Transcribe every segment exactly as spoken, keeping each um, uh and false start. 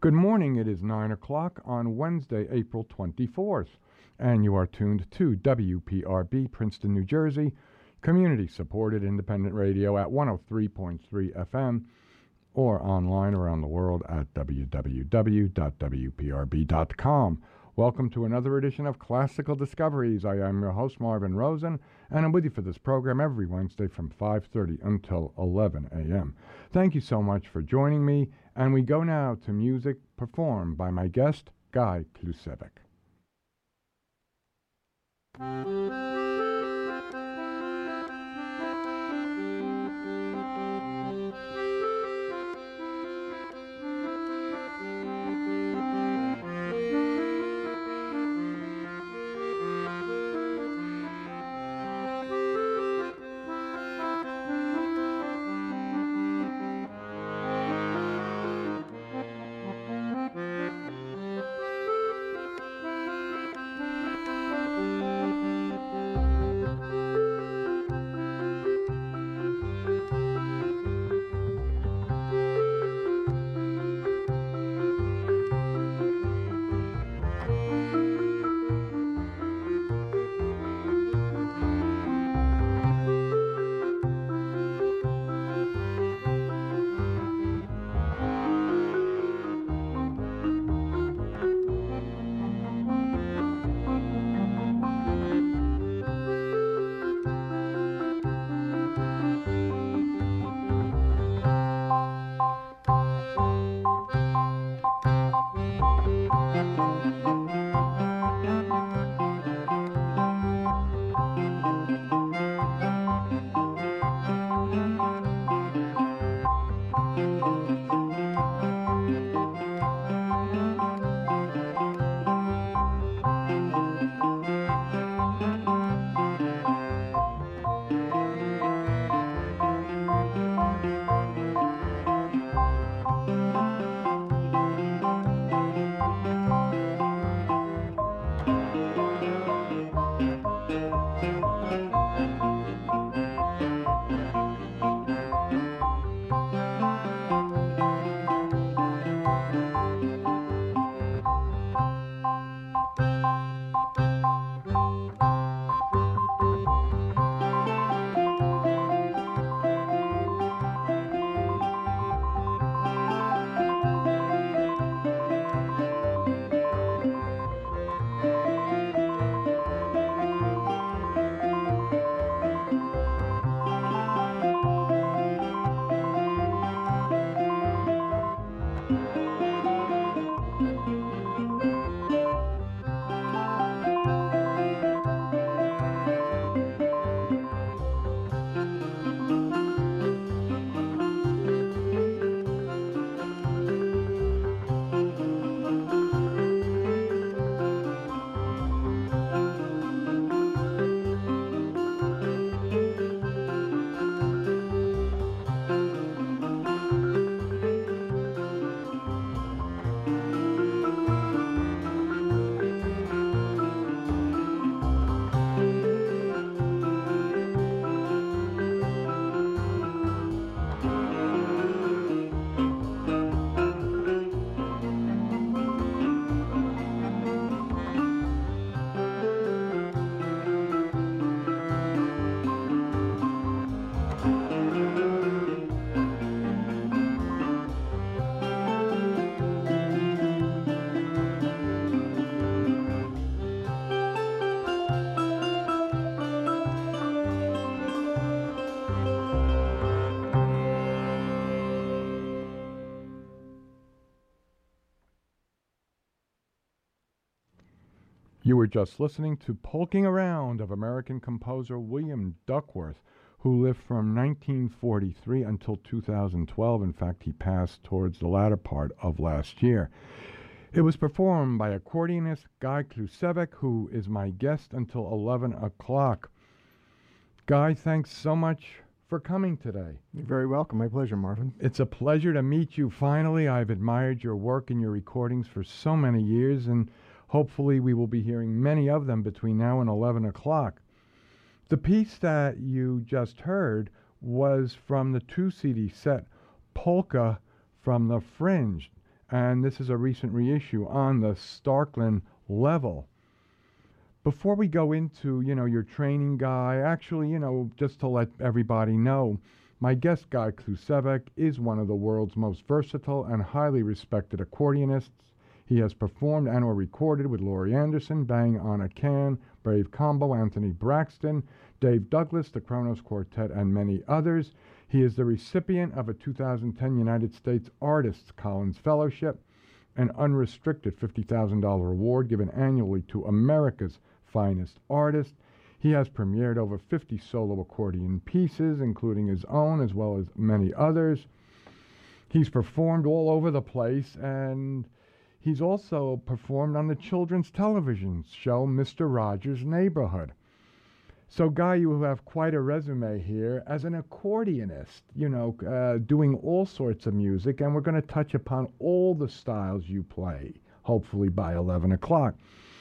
Good morning. It is nine o'clock on Wednesday, April twenty-fourth, and you are tuned to W P R B, Princeton, New Jersey, community-supported independent radio at one oh three point three F M, or online around the world at w w w dot w p r b dot com. Welcome to another edition of Classical Discoveries. I am your host, Marvin Rosen, and I'm with you for this program every Wednesday from five thirty until eleven a.m. Thank you so much for joining me, and we go now to music performed by my guest, Guy Klusevic. You were just listening to Polking Around of American composer William Duckworth, who lived from nineteen forty-three until two thousand twelve. In fact, he passed towards the latter part of last year. It was performed by accordionist Guy Klusevic, who is my guest until eleven o'clock. Guy, thanks so much for coming today. You're very welcome. My pleasure, Marvin. It's a pleasure to meet you finally. I've admired your work and your recordings for so many years, and hopefully we will be hearing many of them between now and eleven o'clock. The piece that you just heard was from the two C D set Polka from the Fringe, and this is a recent reissue on the Starkland level. Before we go into, you know, your training, Guy, actually, you know, just to let everybody know, my guest, Guy Klusevich, is one of the world's most versatile and highly respected accordionists. He has performed and or recorded with Laurie Anderson, Bang on a Can, Brave Combo, Anthony Braxton, Dave Douglas, the Kronos Quartet, and many others. He is the recipient of a two thousand ten United States Artists Collins Fellowship, an unrestricted fifty thousand dollars award given annually to America's finest artists. He has premiered over fifty solo accordion pieces, including his own as well as many others. He's performed all over the place, and he's also performed on the children's television show Mister Rogers' Neighborhood. So, Guy, you have quite a resume here as an accordionist, you know, uh, doing all sorts of music, and we're going to touch upon all the styles you play, hopefully by eleven o'clock.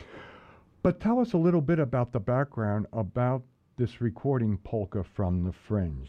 But tell us a little bit about the background about this recording, Polka from the Fringe.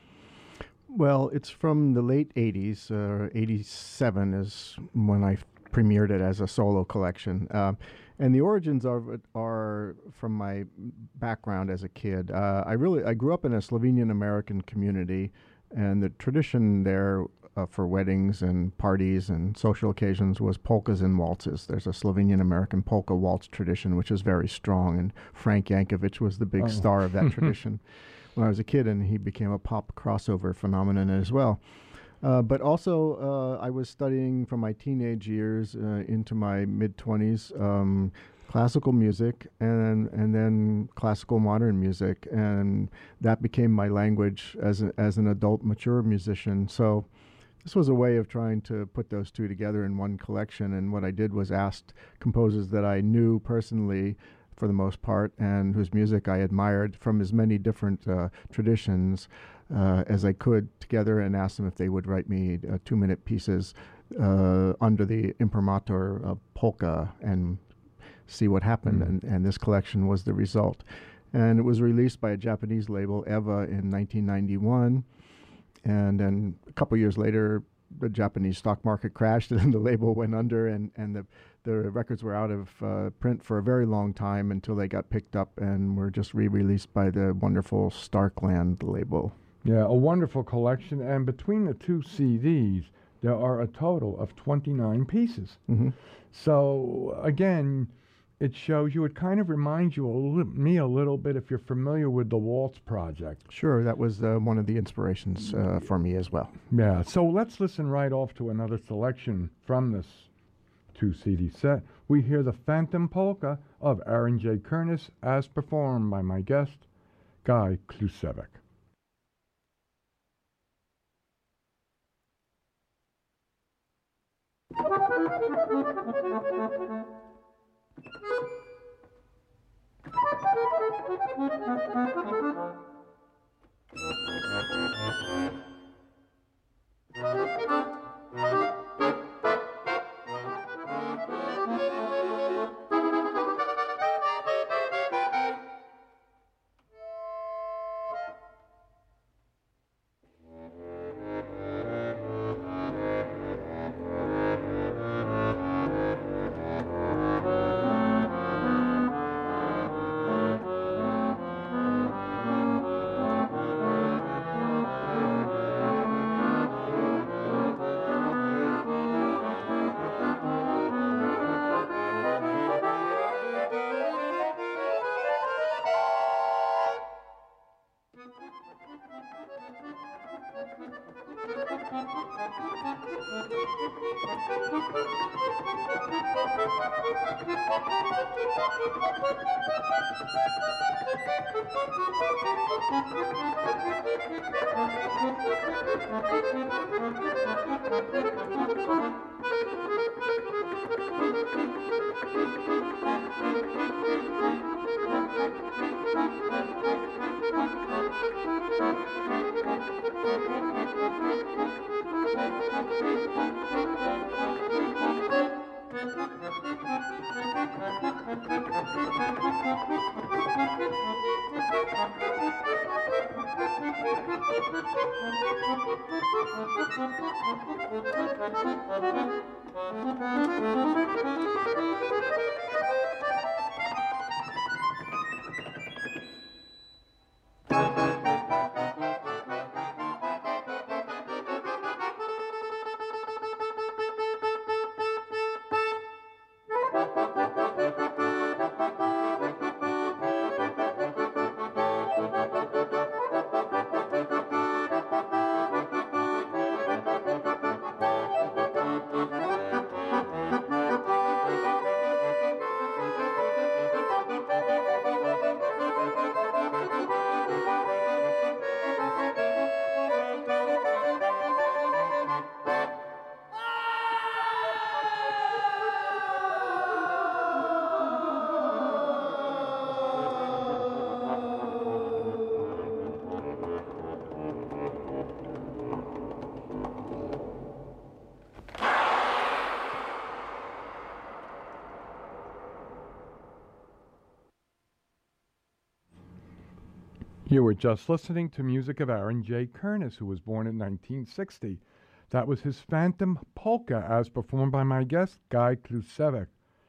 Well, it's from the late eighties. Uh, eighty-seven is when I premiered it as a solo collection. Uh, and the origins of it are from my background as a kid. Uh, I really I grew up in a Slovenian American community, and the tradition there uh, for weddings and parties and social occasions was polkas and waltzes. There's a Slovenian American polka waltz tradition, which is very strong, and Frank Yankovic was the big oh. star of that tradition when I was a kid, and he became a pop crossover phenomenon as well. Uh, but also, uh, I was studying from my teenage years uh, into my mid-twenties um, classical music and and then classical modern music, and that became my language as a, as an adult, mature musician. So this was a way of trying to put those two together in one collection, and what I did was asked composers that I knew personally, for the most part, and whose music I admired from as many different uh, traditions uh, as I could together, and asked them if they would write me uh, two-minute pieces uh, under the imprimatur of polka and see what happened. Mm. And, and this collection was the result. And it was released by a Japanese label, Eva, in nineteen ninety-one. And then a couple years later, the Japanese stock market crashed and the label went under, and, and the the records were out of uh, print for a very long time until they got picked up and were just re-released by the wonderful Starkland label. Yeah, a wonderful collection. And between the two C Ds, there are a total of twenty-nine pieces. Mm-hmm. So, again, it shows you, it kind of reminds you, a li- me a little bit, if you're familiar with the Waltz Project. Sure, that was uh, one of the inspirations uh, for me as well. Yeah, so let's listen right off to another selection from this two C D set. We hear the Phantom Polka of Aaron J. Kernis as performed by my guest, Guy Klusevich. You were just listening to music of Aaron J. Kernis, who was born in nineteen sixty. That was his Phantom Polka, as performed by my guest, Guy Klusevich.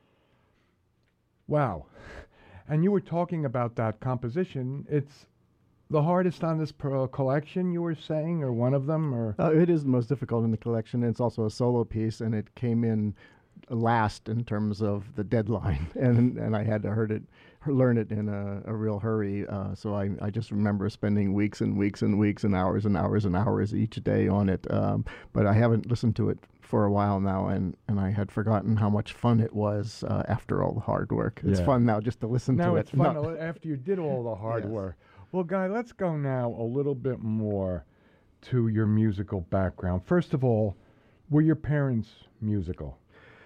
Wow. And you were talking about that composition. It's the hardest on this pro- collection, you were saying, or one of them? Or Uh, it is the most difficult in the collection. It's also a solo piece, and it came in last in terms of the deadline, and and I had to heard it, learn it in a, a real hurry. Uh, so I, I just remember spending weeks and weeks and weeks and hours and hours and hours each day on it. Um, but I haven't listened to it for a while now, and, and I had forgotten how much fun it was uh, after all the hard work. It's Yeah. fun now just to listen now to it's it. fun No- to- after you did all the hard Yes. work. Well, Guy, let's go now a little bit more to your musical background. First of all, were your parents musical?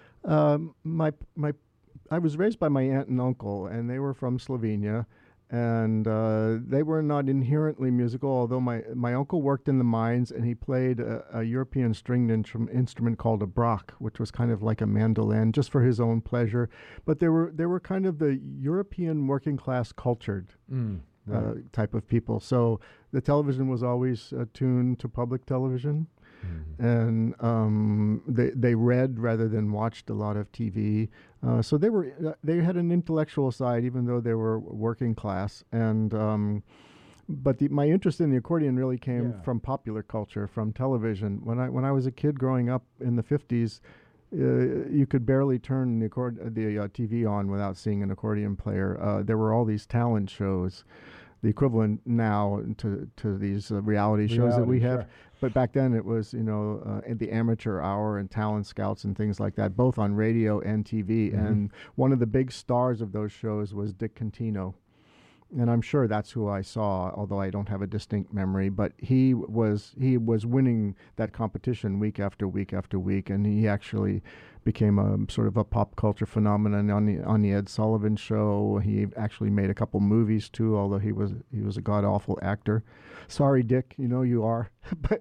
Um, my my, I was raised by my aunt and uncle, and they were from Slovenia, and uh, they were not inherently musical. Although my my uncle worked in the mines, and he played a, a European stringed instrum- instrument called a brak, which was kind of like a mandolin, just for his own pleasure. But they were they were kind of the European working class cultured Mm, uh, right. type of people. So the television was always uh, tuned to public television. Mhm. And um, they they read rather than watched a lot of T V. Uh, so they were uh, they had an intellectual side, even though they were working class. And um, but the, my interest in the accordion really came Yeah. from popular culture, from television. When I when I was a kid growing up in the fifties, uh, you could barely turn the accord- the uh, T V on without seeing an accordion player. Uh, there were all these talent shows, the equivalent now to to these uh, reality shows that we Reality, have. sure. But back then it was, you know, uh, in the amateur hour and talent scouts and things like that, both on radio and T V. Mhm. And one of the big stars of those shows was Dick Contino. And I'm sure that's who I saw, although I don't have a distinct memory. But he was he was winning that competition week after week after week, and he actually became a sort of a pop culture phenomenon on the on the Ed Sullivan Show. He actually made a couple movies too, although he was he was a god awful actor. Sorry, Dick, you know you are, but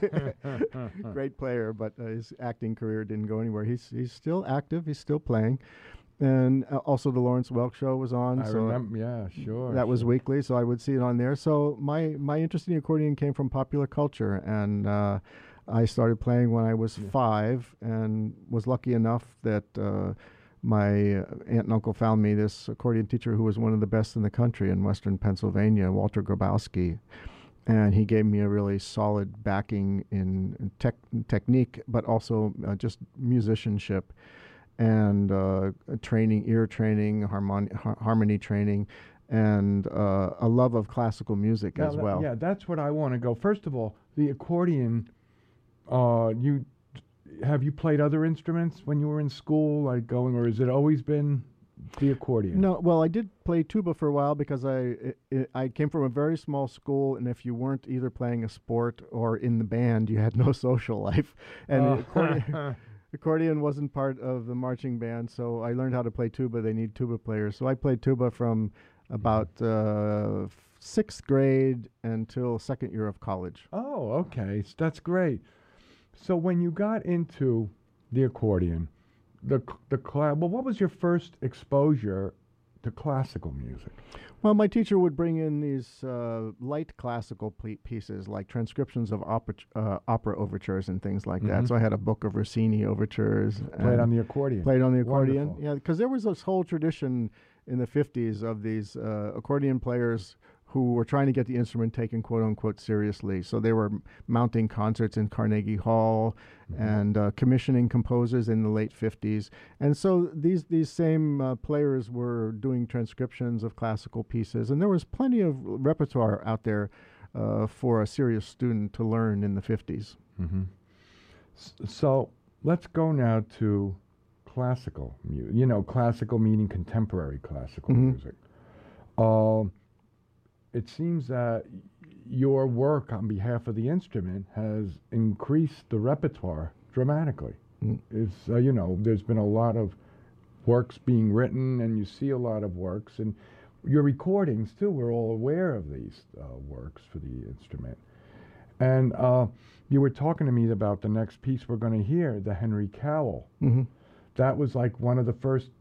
great player. But uh, his acting career didn't go anywhere. He's he's still active. He's still playing. And uh, also the Lawrence Welk Show was on. I so remember, yeah, sure. that was sure. weekly, so I would see it on there. So my my interest in the accordion came from popular culture, and uh, I started playing when I was Yeah. five, and was lucky enough that uh, my uh, aunt and uncle found me this accordion teacher who was one of the best in the country in Western Pennsylvania, Walter Grabowski. And he gave me a really solid backing in tech, technique, but also uh, just musicianship and uh, training, ear training, harmon- har- harmony training, and uh, a love of classical music Now as that- well. Yeah, that's what I want to go. First of all, the accordion. Uh, you have you played other instruments when you were in school, like going, or has it always been the accordion? No, well, I did play tuba for a while because I it, it, I came from a very small school, and if you weren't either playing a sport or in the band, you had no social life. And the Uh, accordion, accordion wasn't part of the marching band, so I learned how to play tuba. They need tuba players, so I played tuba from about uh, f- sixth grade until second year of college. Oh, okay. S- That's great. So when you got into the accordion, the c- the cla- well, what was your first exposure to classical music? Well, my teacher would bring in these uh, light classical ple- pieces, like transcriptions of opera, uh, opera overtures and things like Mhm. that. So I had a book of Rossini overtures. Played and on the accordion. Played on the accordion. Wonderful. Yeah, because there was this whole tradition in the fifties of these uh, accordion players who were trying to get the instrument taken quote unquote seriously. So they were m- mounting concerts in Carnegie Hall Mhm. and uh, commissioning composers in the late fifties. And so these these same uh, players were doing transcriptions of classical pieces, and there was plenty of repertoire out there uh, for a serious student to learn in the fifties. Mhm. S- So let's go now to classical music. You know, classical meaning contemporary classical Mhm. music. Um, it seems that y- your work on behalf of the instrument has increased the repertoire dramatically. Mm. It's uh, you know, there's been a lot of works being written, and you see a lot of works, and your recordings too. We're all aware of these uh, works for the instrument. And uh, you were talking to me about the next piece we're going to hear, the Henry Cowell. hmm That was like one of the first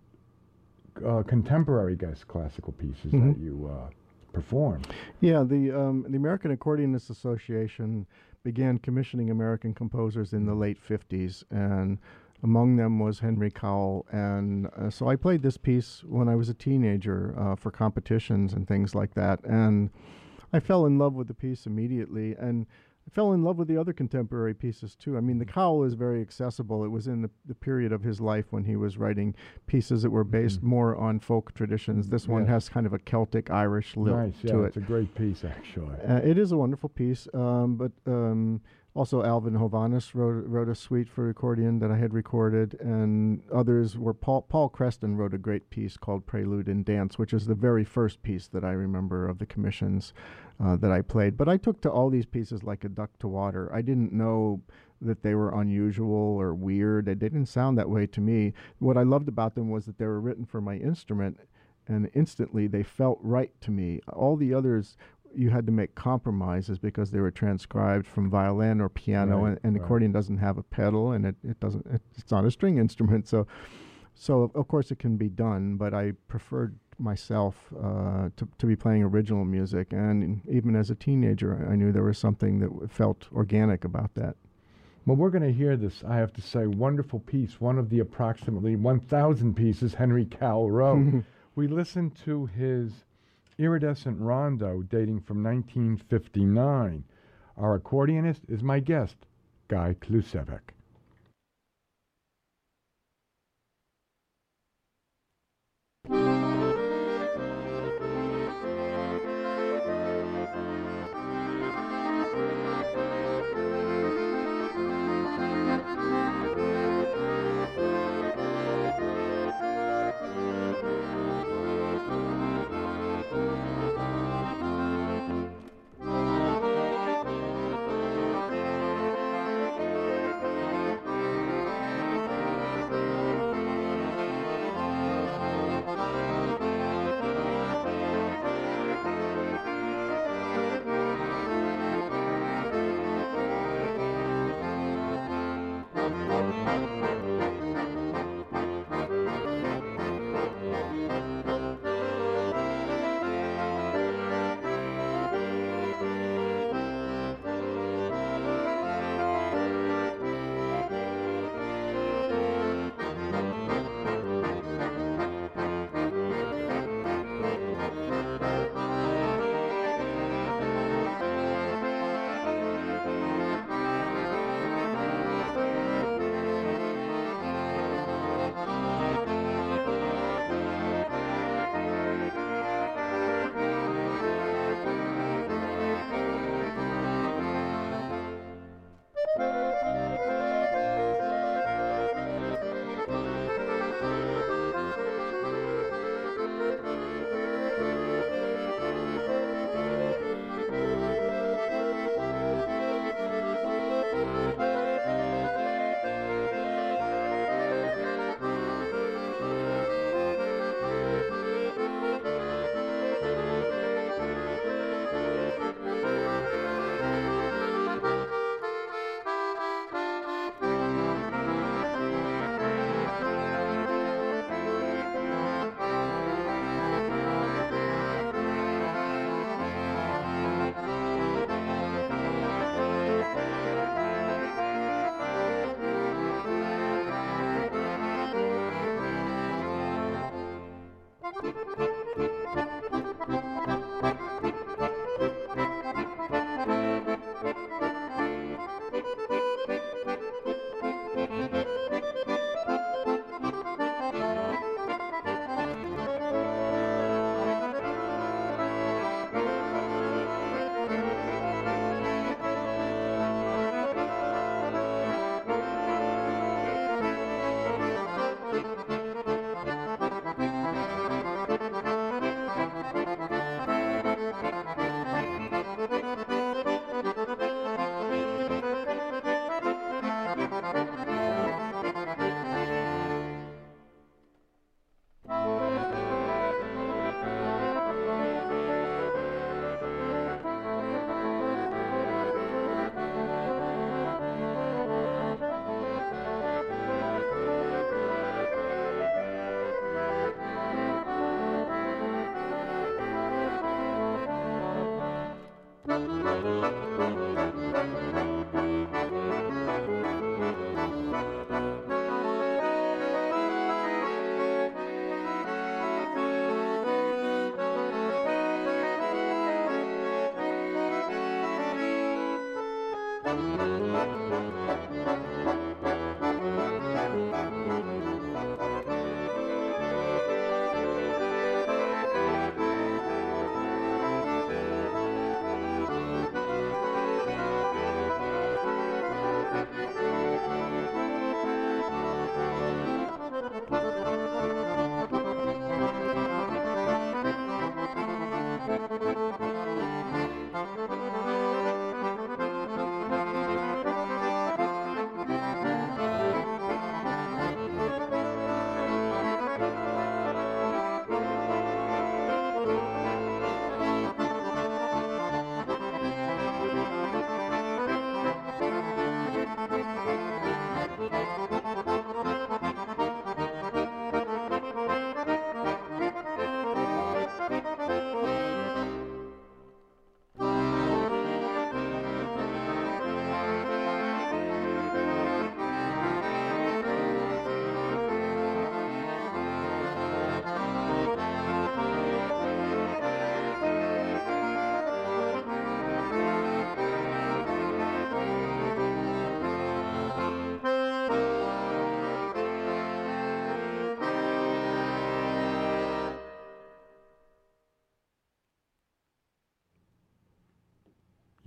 uh, contemporary, guess, classical pieces Mhm. that you uh, performed. Yeah, the um, the American Accordionists Association began commissioning American composers in the late fifties, and among them was Henry Cowell. And uh, so I played this piece when I was a teenager uh, for competitions and things like that, and I fell in love with the piece immediately, and I fell in love with the other contemporary pieces too. I mean, the Cowell is very accessible. It was in the, the period of his life when he was writing pieces that were based Mhm. more on folk traditions. This one Yes. has kind of a Celtic Irish lilt Nice, yeah, to it's it. a great piece, actually. Uh, it is a wonderful piece, um, but um, also Alvin Hovhaness wrote wrote a suite for accordion that I had recorded, and others were Paul Paul Creston wrote a great piece called Prelude and Dance, which is the very first piece that I remember of the commissions uh, that I played. But I took to all these pieces like a duck to water. I didn't know that they were unusual or weird. They didn't sound that way to me. What I loved about them was that they were written for my instrument, and instantly they felt right to me. All the others, you had to make compromises because they were transcribed from violin or piano, Right, and, and right. accordion doesn't have a pedal, and it, it doesn't it, it's not a string instrument. So so of- of course it can be done, but I preferred myself uh, to, to be playing original music, and even as a teenager I knew there was something that w- felt organic about that. Well, we're going to hear this, I have to say, wonderful piece, one of the approximately one thousand pieces Henry Cowell wrote. We listened to his iridescent rondo dating from nineteen fifty-nine. Our accordionist is my guest, Guy Klusevich.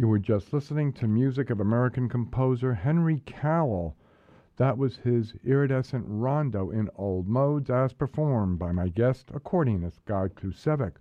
You were just listening to music of American composer Henry Cowell. That was his iridescent rondo in old modes as performed by my guest, accordionist Guy Klusevic.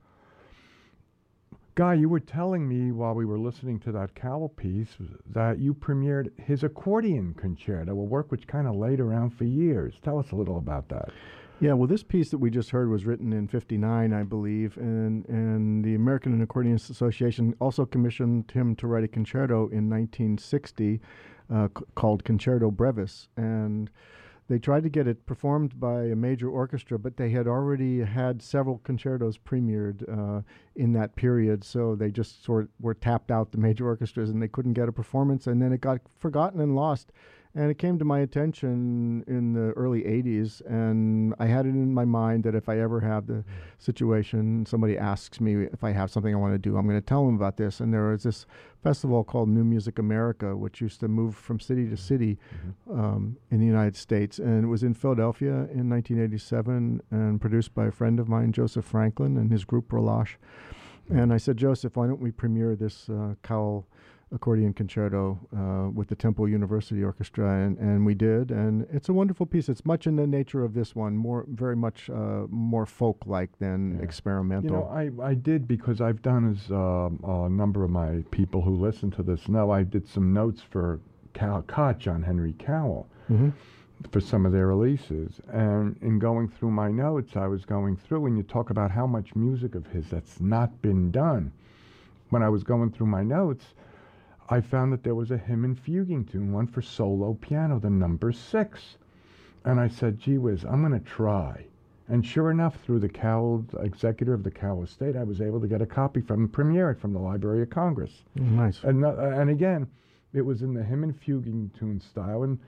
Guy, you were telling me while we were listening to that Cowell piece that you premiered his accordion concerto, a work which kind of laid around for years. Tell us a little about that. Yeah, well, this piece that we just heard was written in fifty-nine, I believe, and, and the American Accordionists Association also commissioned him to write a concerto in nineteen sixty uh, c- called Concerto Brevis. And they tried to get it performed by a major orchestra, but they had already had several concertos premiered uh, in that period, so they just sort of were tapped out, the major orchestras, and they couldn't get a performance, and then it got forgotten and lost. And it came to my attention in the early eighties, and I had it in my mind that if I ever have the situation, somebody asks me if I have something I want to do, I'm going to tell them about this. And there was this festival called New Music America, which used to move from city to city mm-hmm. um, in the United States. And it was in Philadelphia in nineteen eighty-seven and produced by a friend of mine, Joseph Franklin, and his group Relash. Mm-hmm. And I said, Joseph, why don't we premiere this uh, Cowell accordion concerto uh, with the Temple University Orchestra, and, and we did, and it's a wonderful piece. It's much in the nature of this one, more very much uh, more folk-like than yeah. experimental. You know, I, I did, because I've done, as uh, a number of my people who listen to this know, I did some notes for Cal Koch on Henry Cowell mm-hmm. for some of their releases, and in going through my notes, I was going through, and you talk about how much music of his that's not been done. When I was going through my notes, I found that there was a hymn and fuguing tune, one for solo piano, the number six. And I said, gee whiz, I'm going to try. And sure enough, through the Cowell, executor of the Cowell estate, I was able to get a copy from, premiere it from the Library of Congress. Oh, nice. And, uh, and again, it was in the hymn and fuguing tune style. And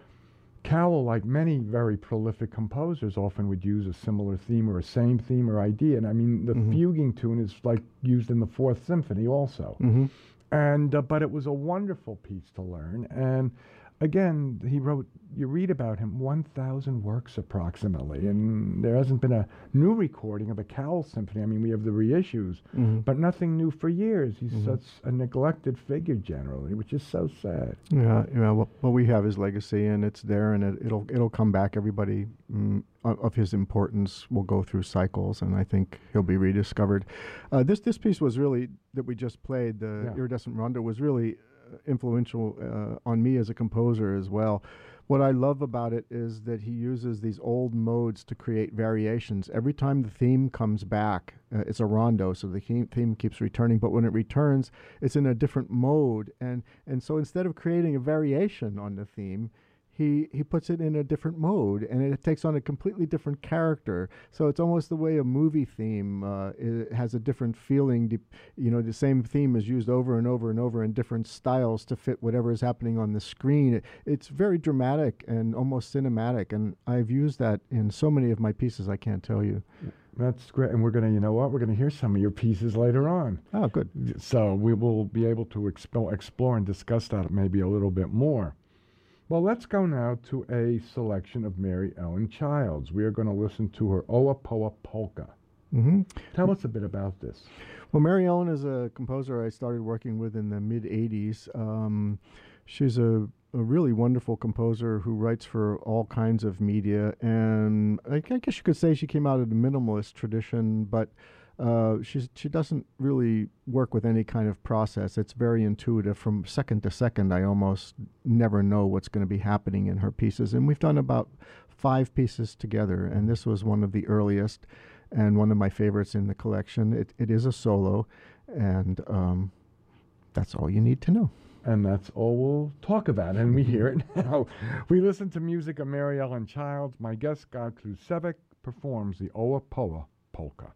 Cowell, like many very prolific composers, often would use a similar theme or a same theme or idea. And I mean, the mm-hmm. fuguing tune is like used in the Fourth Symphony also. Mm-hmm. And uh, but it was a wonderful piece to learn. And again, he wrote, you read about him, one thousand works approximately. And there hasn't been a new recording of a Cowell symphony. I mean, we have the reissues, mm-hmm. but nothing new for years. He's mm-hmm. such a neglected figure generally, which is so sad. Yeah, yeah. Well, well we have his legacy, and it's there, and it, it'll it'll come back. Everybody mm, of his importance will go through cycles, and I think he'll be rediscovered. Uh, this this piece was really, that we just played, the yeah. Iridescent Rondo, was really influential uh, on me as a composer as well. What I love about it is that he uses these old modes to create variations. Every time the theme comes back, uh, it's a rondo, so the theme, theme keeps returning, but when it returns, it's in a different mode. And, and so instead of creating a variation on the theme, he he puts it in a different mode, and it takes on a completely different character. So it's almost the way a movie theme uh, it has a different feeling. De- you know, the same theme is used over and over and over in different styles to fit whatever is happening on the screen. It, it's very dramatic and almost cinematic, and I've used that in so many of my pieces, I can't tell you. That's great. And we're going to, you know what, we're going to hear some of your pieces later on. Oh, good. So we will be able to expo- explore and discuss that maybe a little bit more. Well, let's go now to a selection of Mary Ellen Childs. We are going to listen to her Owapowa Polka. Mm-hmm. Tell us a bit about this. Well, Mary Ellen is a composer I started working with in the mid-eighties. Um, she's a, a really wonderful composer who writes for all kinds of media, and I, I guess you could say she came out of the minimalist tradition, but Uh, she's, she doesn't really work with any kind of process. It's very intuitive. From second to second, I almost never know what's going to be happening in her pieces. And we've done about five pieces together, and this was one of the earliest and one of my favorites in the collection. It, it is a solo, and um, that's all you need to know. And that's all we'll talk about, and we hear it now. We listen to music of Mary Ellen Childs. My guest, Guy Klusevic, performs the Owapowa Polka.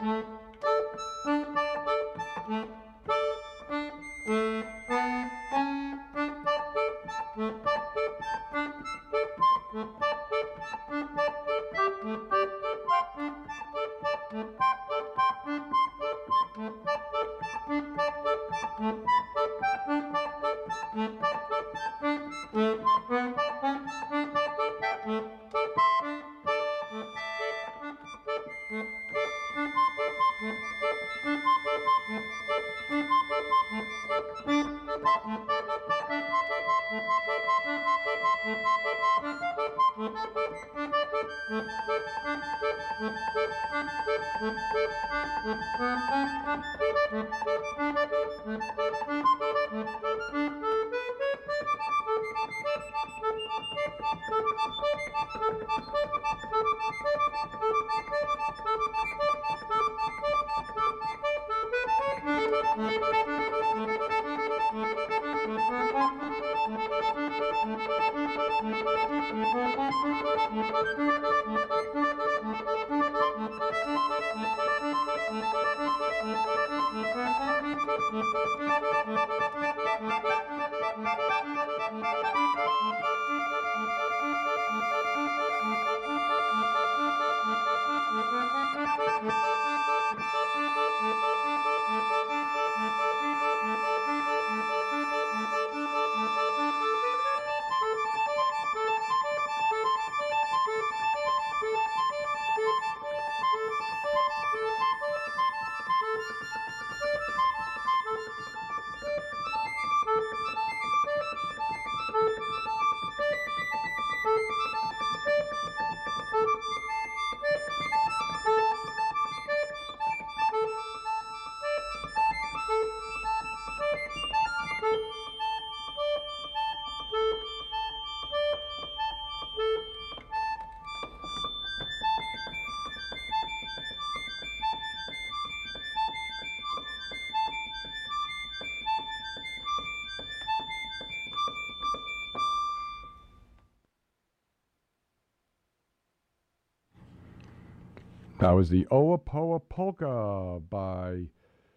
That was the Owapowa Polka by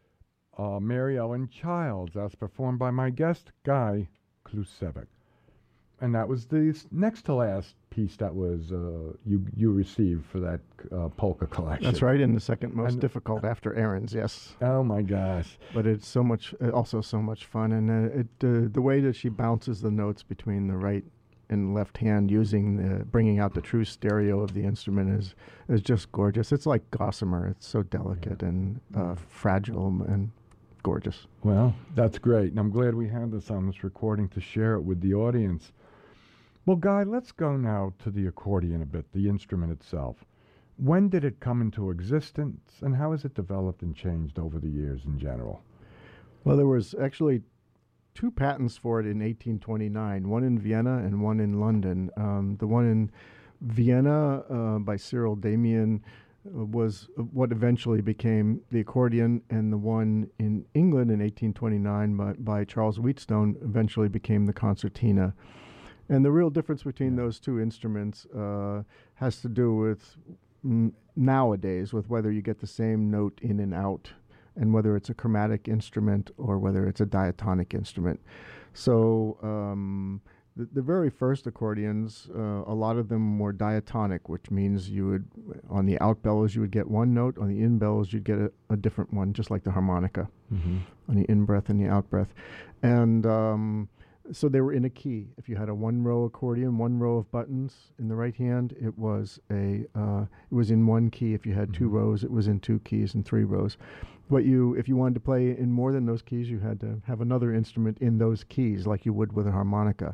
uh, Mary Ellen Childs, as performed by my guest, Guy Klusevic. And that was the s- next to last piece that was uh, you you received for that uh, polka collection. That's right, and the second most And- difficult after Aaron's, yes. Oh my gosh. But it's so much, uh, also so much fun, and uh, it uh, the way that she bounces the notes between the right and left hand, using the bringing out the true stereo of the instrument, is is just gorgeous. It's like gossamer. It's so delicate and uh, fragile and gorgeous. Well, that's great. And I'm glad we had this on this recording to share it with the audience. Well, Guy, let's go now to the accordion a bit, the instrument itself. When did it come into existence, and how has it developed and changed over the years in general? Well, there was actually two patents for it in eighteen twenty-nine, one in Vienna and one in London. Um, the one in Vienna uh, by Cyril Damian uh, was what eventually became the accordion, and the one in England in eighteen twenty-nine by, by Charles Wheatstone eventually became the concertina. And the real difference between Yeah. those two instruments uh, has to do with mm, nowadays, with whether you get the same note in and out, and whether it's a chromatic instrument or whether it's a diatonic instrument. So um, the, the very first accordions, uh, a lot of them were diatonic, which means you would, on the out bellows, you would get one note, on the in bellows, you'd get a, a different one, just like the harmonica, Mm-hmm. on the in breath and the out breath. And um, so they were in a key. If you had a one row accordion, one row of buttons in the right hand, it was a uh, it was in one key. If you had two Mhm. rows, it was in two keys and three rows. But you, if you wanted to play in more than those keys, you had to have another instrument in those keys, like you would with a harmonica.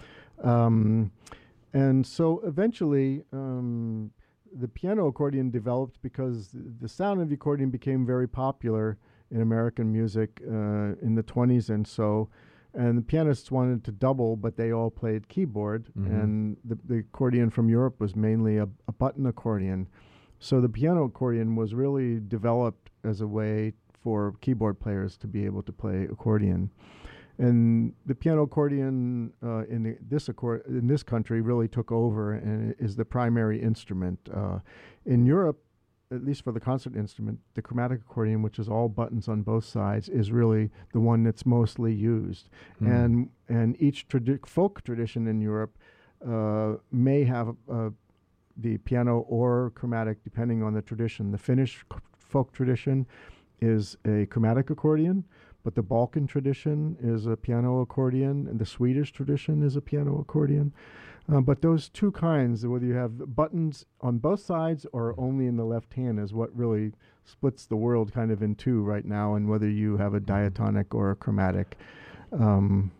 Um, and so eventually, um, the piano accordion developed because th- the sound of the accordion became very popular in American music uh, in the twenties and so. And the pianists wanted to double, but they all played keyboard. Mhm. And the, the accordion from Europe was mainly a, a button accordion. So the piano accordion was really developed as a way for keyboard players to be able to play accordion. And the piano accordion uh, in the, this accord in this country really took over and is the primary instrument. Uh, in Europe, at least for the concert instrument, the chromatic accordion, which is all buttons on both sides, is really the one that's mostly used. Mm. And and each tradi- folk tradition in Europe uh, may have uh, the piano or chromatic, depending on the tradition. The Finnish c- folk tradition is a chromatic accordion, but the Balkan tradition is a piano accordion, and the Swedish tradition is a piano accordion. Uh, but those two kinds, whether you have buttons on both sides or only in the left hand, is what really splits the world kind of in two right now, and whether you have a diatonic or a chromatic. Um,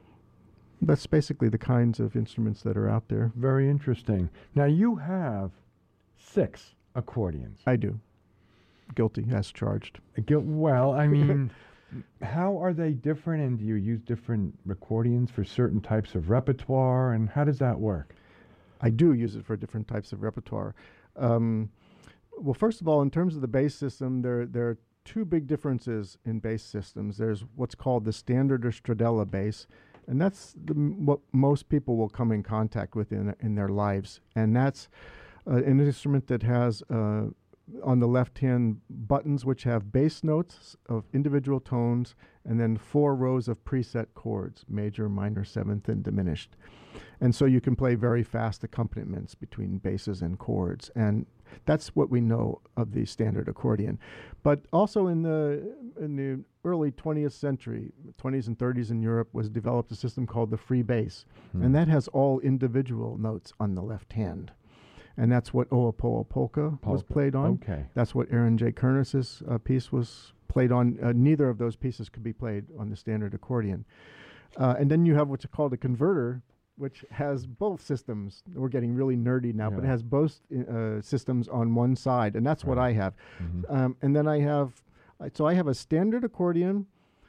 that's basically the kinds of instruments that are out there. Very interesting. Now, you have six accordions. I do. Guilty as charged. Gu- Well, I mean, how are they different, and do you use different accordions for certain types of repertoire, and how does that work? I do use it for different types of repertoire. Um, well, first of all, in terms of the bass system, there there are two big differences in bass systems. There's what's called the standard or Stradella bass, and that's the, m- what most people will come in contact with in in their lives, and that's uh, an instrument that has uh, on the left hand buttons which have bass notes of individual tones, and then four rows of preset chords: major, minor, seventh, and diminished. And so you can play very fast accompaniments between basses and chords, and that's what we know of the standard accordion. But also in the in the early twentieth century, twenties and thirties in Europe, was developed a system called the free bass, Hmm. and that has all individual notes on the left hand. And that's what Oapoa Polka, was Polka. played on. Okay. That's what Aaron J. Kernis's uh, piece was played on. Uh, neither of those pieces could be played on the standard accordion. Uh, and then you have what's called a converter, which has both systems. We're getting really nerdy now, but it Yeah. has both uh, systems on one side, and that's what Right. I have. Mhm. Um, and then I have, uh, so I have a standard accordion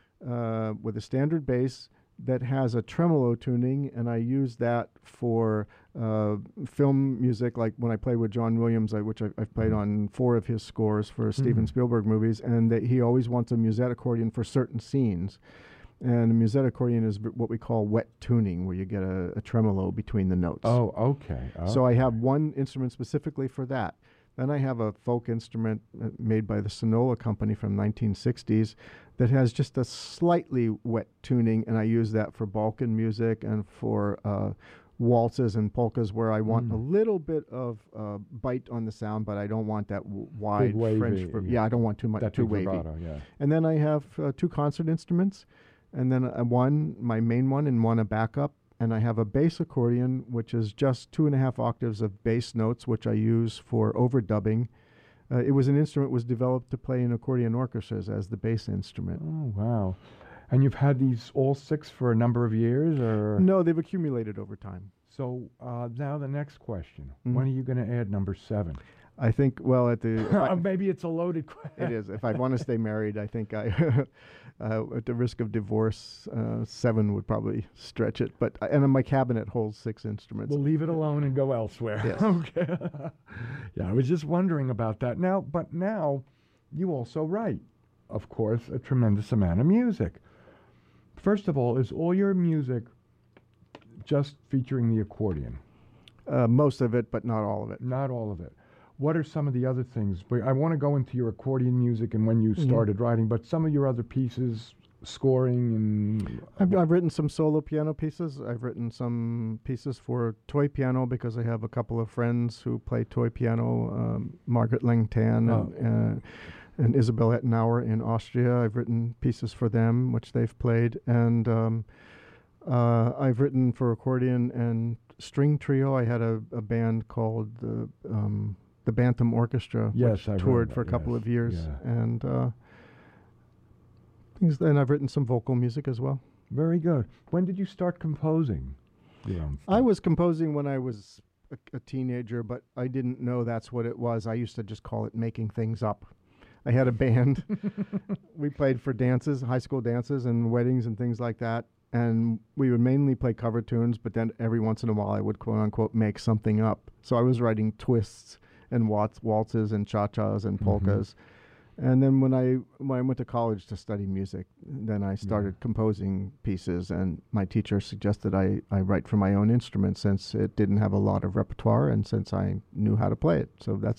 uh, with a standard bass that has a tremolo tuning, and I use that for uh, film music, like when I play with John Williams, I, which I, I've played Mhm. on four of his scores for Steven Mhm. Spielberg movies, and that he always wants a musette accordion for certain scenes. And a musette accordion is b- what we call wet tuning, where you get a, a tremolo between the notes. Oh, okay. So I okay. have one instrument specifically for that. Then I have a folk instrument uh, made by the Sonola Company from nineteen sixties that has just a slightly wet tuning, and I use that for Balkan music and for uh, waltzes and polkas where I want a Mm. little bit of uh, bite on the sound, but I don't want that w- wide wavy, French. Ver- yeah. yeah, I don't want too much That too big wavy. vibrato, yeah. And then I have uh, two concert instruments, and then uh, one, my main one, and one a backup. And I have a bass accordion, which is just two and a half octaves of bass notes, which I use for overdubbing. Uh, it was an instrument was developed to play in accordion orchestras as the bass instrument. Oh, wow. And you've had these all six for a number of years, or? No, they've accumulated over time. So uh, now the next question: Mhm. When are you going to add number seven? I think, well, at the if I- Maybe it's a loaded question. it is. If I want to stay married, I think I, uh, at the risk of divorce, uh, seven would probably stretch it. But I- and my cabinet holds six instruments. We'll leave it alone and go elsewhere. Yes. Okay. Yeah, I was just wondering about that. Now, but now, you also write, of course, a tremendous amount of music. First of all, is all your music just featuring the accordion? Uh, most of it, but not all of it. Not all of it. What are some of the other things? But I want to go into your accordion music and when you Mhm. started writing, but some of your other pieces, scoring and I've, I've written some solo piano pieces. I've written some pieces for toy piano because I have a couple of friends who play toy piano, um, Margaret Langtan Oh. and, uh, and Isabel Ettenauer in Austria. I've written pieces for them, which they've played. And um, uh, I've written for accordion and string trio. I had a, a band called the, um, the Bantam Orchestra, Yes, which I've heard toured of for a that, couple yes, of years. yeah. And uh, things. And I've written some vocal music as well. very good. When did you start composing your own I stuff? was composing when I was a, a teenager, but I didn't know that's what it was. I used to just call it making things up. I had a band. We played for dances, high school dances and weddings and things like that. And we would mainly play cover tunes, but then every once in a while I would quote unquote make something up. So I was writing twists and waltz, waltzes and cha-chas and Mhm. polkas. And then when I when I went to college to study music, then I started composing pieces, and my teacher suggested I, I write for my own instrument since it didn't have a lot of repertoire and since I knew how to play it. So that's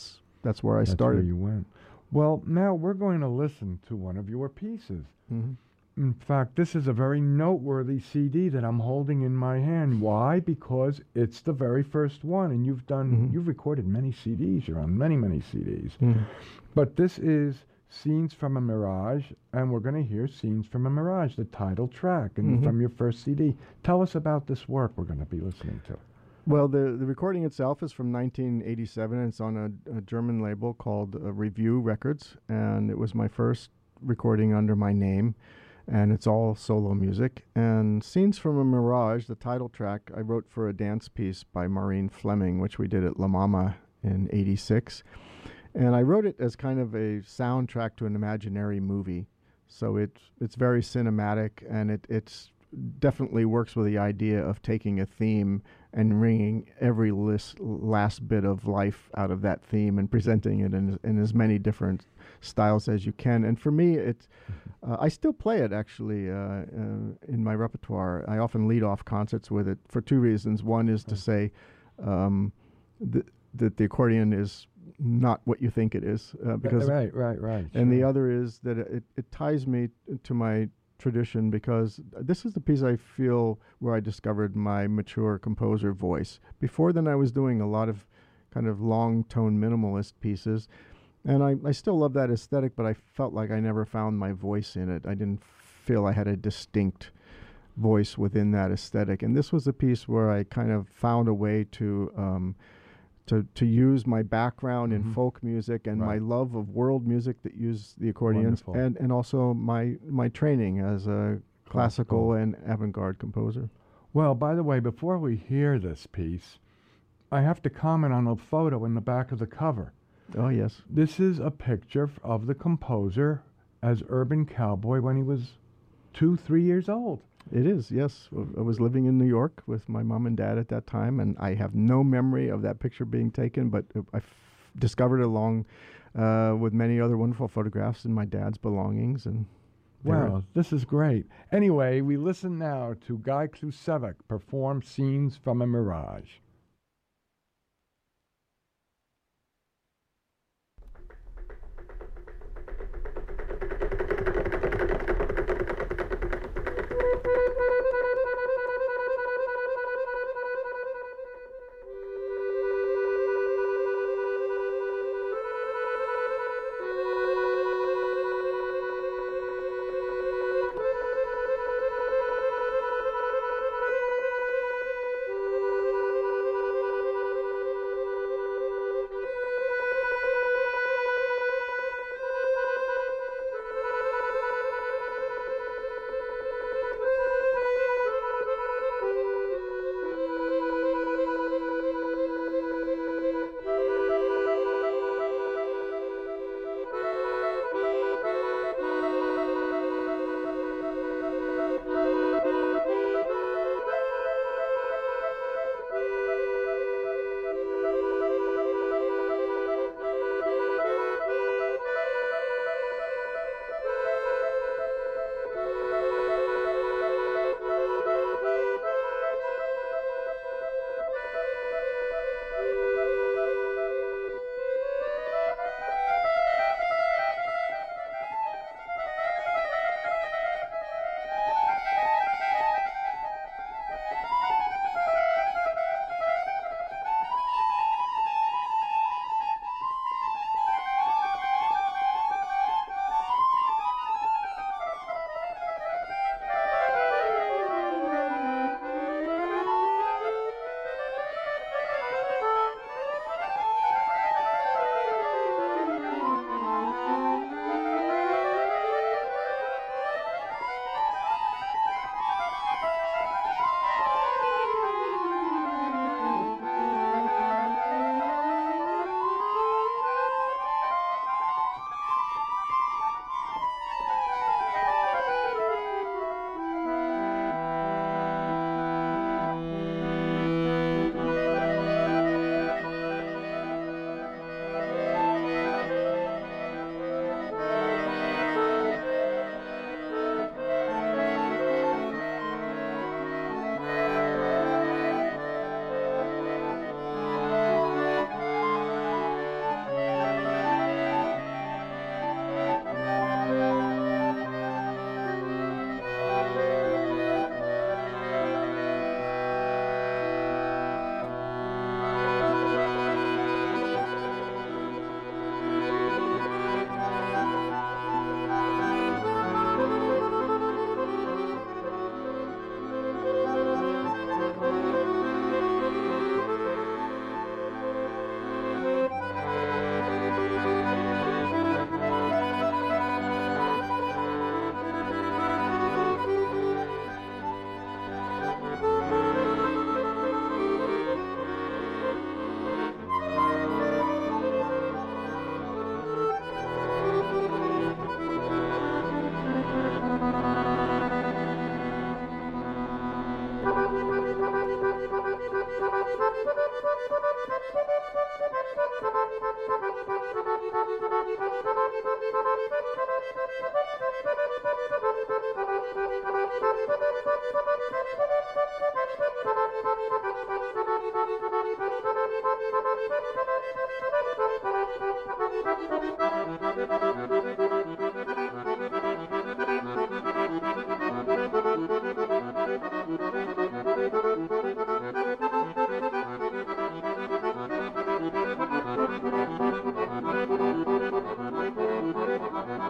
that's where I That's started. where you went. Well, now we're going to listen to one of your pieces. Hmm. In fact, this is a very noteworthy C D that I'm holding in my hand. Why? Because it's the very first one, and you've done, Mhm. you've recorded many C Ds. You're on many, many C Ds. Mhm. But this is Scenes from a Mirage, and we're going to hear Scenes from a Mirage, the title track, and Mhm. from your first C D. Tell us about this work we're going to be listening to. Well, the, the recording itself is from nineteen eighty-seven. And it's on a, a German label called uh, Review Records, and it was my first recording under my name, and it's all solo music. And Scenes from a Mirage, the title track, I wrote for a dance piece by Maureen Fleming, which we did at La Mama in eighty-six. And I wrote it as kind of a soundtrack to an imaginary movie. So it, it's very cinematic, and it it's definitely works with the idea of taking a theme and wringing every list, last bit of life out of that theme and presenting it in, in as many different styles as you can. And for me, it's, uh, I still play it actually uh, uh, in my repertoire. I often lead off concerts with it for two reasons. One is to say um, th- that the accordion is not what you think it is, uh, because right, right, right. and the sure. other is that it, it ties me to my tradition, because this is the piece I feel where I discovered my mature composer voice. Before then, I was doing a lot of kind of long tone minimalist pieces, and I, I still love that aesthetic, but I felt like I never found my voice in it. I didn't feel I had a distinct voice within that aesthetic. And this was a piece where I kind of found a way to um, to to use my background in Mhm. folk music and my Right. love of world music that use the accordions, Wonderful. and and also my my training as a classical Classical. and avant-garde composer. Well, by the way, before we hear this piece, I have to comment on a photo in the back of the cover. Oh yes, This is a picture f- of the composer as Urban Cowboy when he was two, three years old. it is. Yes, I was living in New York with my mom and dad at that time, and I have no memory of that picture being taken, but I f- discovered it along uh, with many other wonderful photographs in my dad's belongings. And there it- Wow, this is great. Anyway, we listen now to Guy Klusevic perform Scenes from a Mirage. Thank you.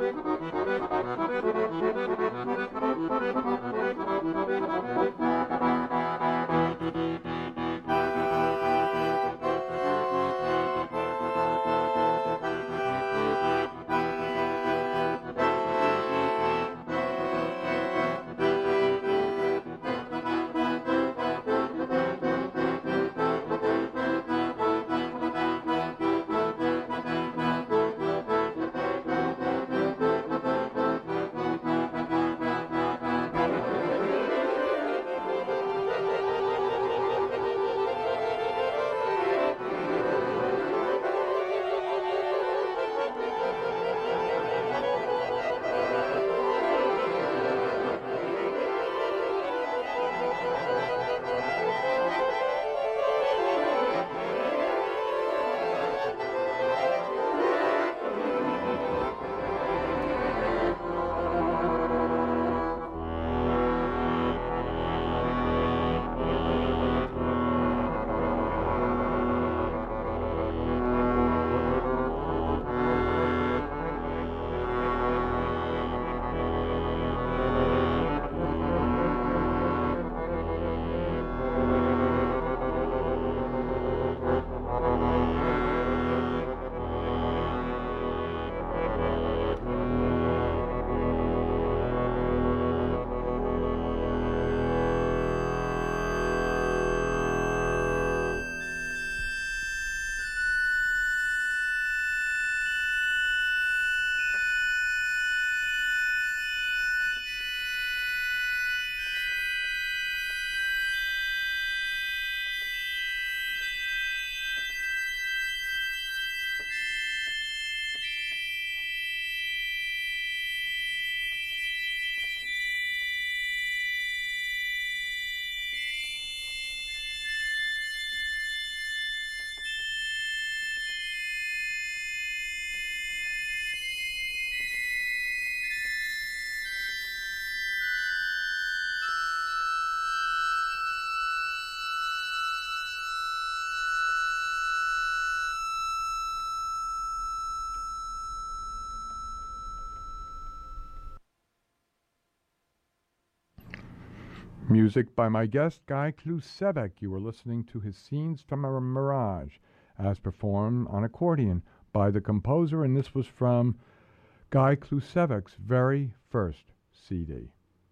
Music by my guest, Guy Klusevich. You were listening to his Scenes from a Mirage, as performed on accordion by the composer, and this was from Guy Klusevich's very first C D.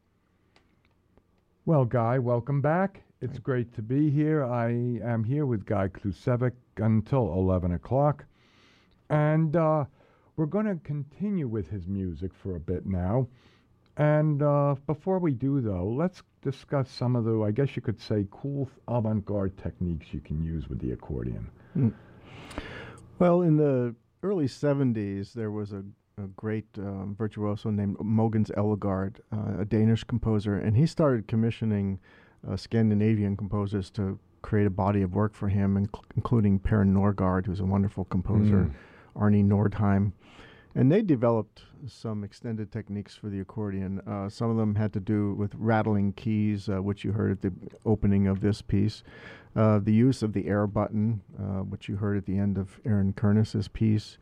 Well, Guy, welcome back. It's great to be here. I am here with Guy Klusevich until eleven o'clock, and uh, we're going to continue with his music for a bit now. And uh, before we do, though, let's discuss some of the, I guess you could say, cool avant-garde techniques you can use with the accordion. Mm. Well, in the early seventies, there was a, a great um, virtuoso named Mogens Ellegaard, uh, a Danish composer, and he started commissioning uh, Scandinavian composers to create a body of work for him, inc- including Per Norgard, who's a wonderful composer, mm. Arnie Nordheim. And they developed some extended techniques for the accordion. Uh, some of them had to do with rattling keys, uh, which you heard at the opening of this piece. Uh, the use of the air button, uh, which you heard at the end of Aaron Kernis's piece.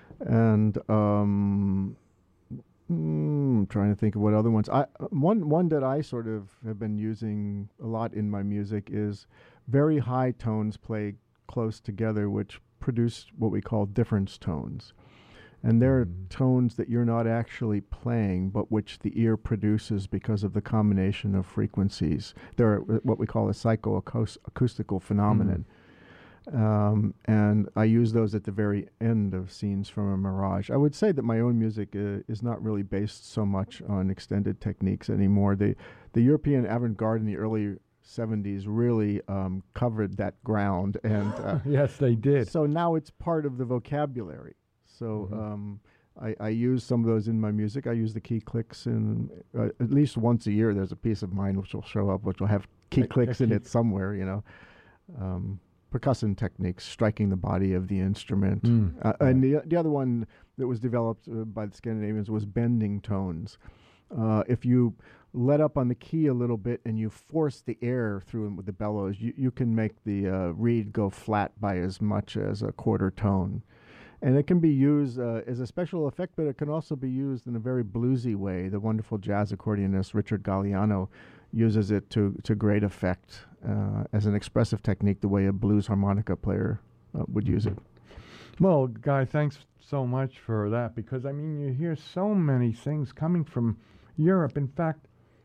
And um, mm, I'm trying to think of what other ones. I, one, one that I sort of have been using a lot in my music is very high tones played close together, which produce what we call difference tones. And there are mm. tones that you're not actually playing, but which the ear produces because of the combination of frequencies. They're what we call a psychoacoustical phenomenon. Mm. Um, and I use those at the very end of Scenes from a Mirage. I would say that my own music uh, is not really based so much on extended techniques anymore. The, the European avant-garde in the early seventies really um, covered that ground. And uh, yes, they did. So now it's part of the vocabulary. So mm-hmm. um, I, I use some of those in my music. I use the key clicks, and uh, at least once a year there's a piece of mine which will show up, which will have key clicks in it somewhere, you know. Um, percussion techniques, striking the body of the instrument. Mm. Uh, and the, the other one that was developed uh, by the Scandinavians was bending tones. Uh, if you let up on the key a little bit and you force the air through with the bellows, you, you can make the uh, reed go flat by as much as a quarter tone. And it can be used uh, as a special effect, but it can also be used in a very bluesy way. The wonderful jazz accordionist Richard Galliano uses it to, to great effect uh, as an expressive technique, the way a blues harmonica player uh, would use it. Well, Guy, thanks so much for that, because, I mean, you hear so many things coming from Europe. In fact,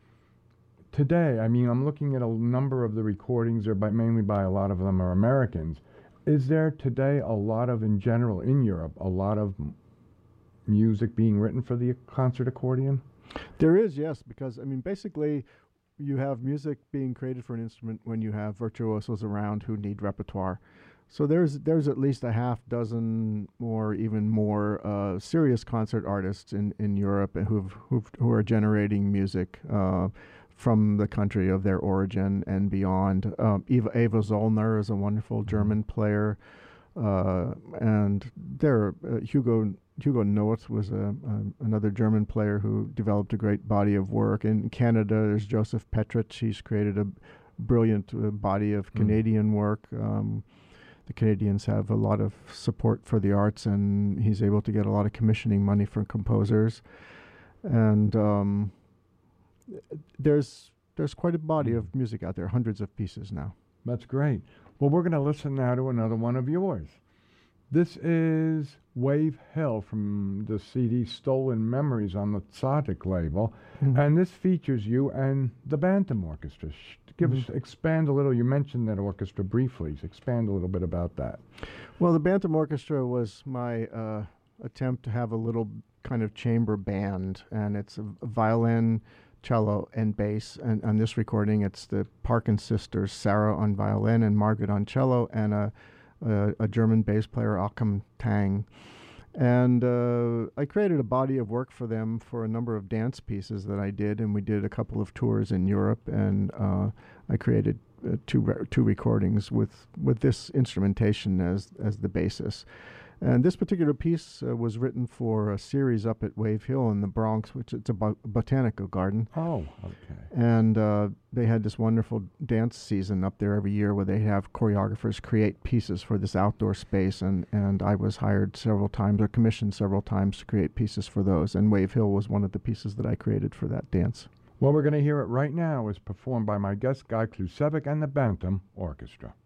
today, I mean, I'm looking at a number of the recordings, are by, mainly by a lot of them are Americans. Is there today a lot of, in general, in Europe, a lot of m- music being written for the concert accordion? There is, yes, because, I mean, basically, you have music being created for an instrument when you have virtuosos around who need repertoire. So there's there's at least a half dozen or even more uh, serious concert artists in, in Europe who've, who've who are generating music uh, from the country of their origin and beyond. Um, Eva, Eva Zollner is a wonderful German player, uh, and there uh, Hugo Hugo Noth was a, a, another German player who developed a great body of work. In Canada, there's Joseph Petrich. He's created a brilliant uh, body of mm. Canadian work. Um, the Canadians have a lot of support for the arts, and he's able to get a lot of commissioning money from composers. And um, there's there's quite a body mm. of music out there, hundreds of pieces now. That's great. Well, we're going to listen now to another one of yours. This is Wave Hill from the C D Stolen Memories on the Tzadik label, mm-hmm. and this features you and the Bantam Orchestra. Sh- give mm-hmm. us, expand a little. You mentioned that orchestra briefly. Expand a little bit about that. Well, the Bantam Orchestra was my uh, attempt to have a little kind of chamber band, and it's a, a violin, cello, and bass. And on this recording, it's the Parkin sisters, Sarah on violin and Margaret on cello, and a Uh, a German bass player, Akam Tang. And uh, I created a body of work for them for a number of dance pieces that I did, and we did a couple of tours in Europe, and uh, I created uh, two re- two recordings with, with this instrumentation as, as the basis. And this particular piece uh, was written for a series up at Wave Hill in the Bronx, which it's a bo- botanical garden. Oh, okay. And uh, they had this wonderful dance season up there every year where they have choreographers create pieces for this outdoor space. And, and I was hired several times or commissioned several times to create pieces for those. And Wave Hill was one of the pieces that I created for that dance. Well, we're going to hear it right now. It's performed by my guest, Guy Klusevic, and the Bantam Orchestra.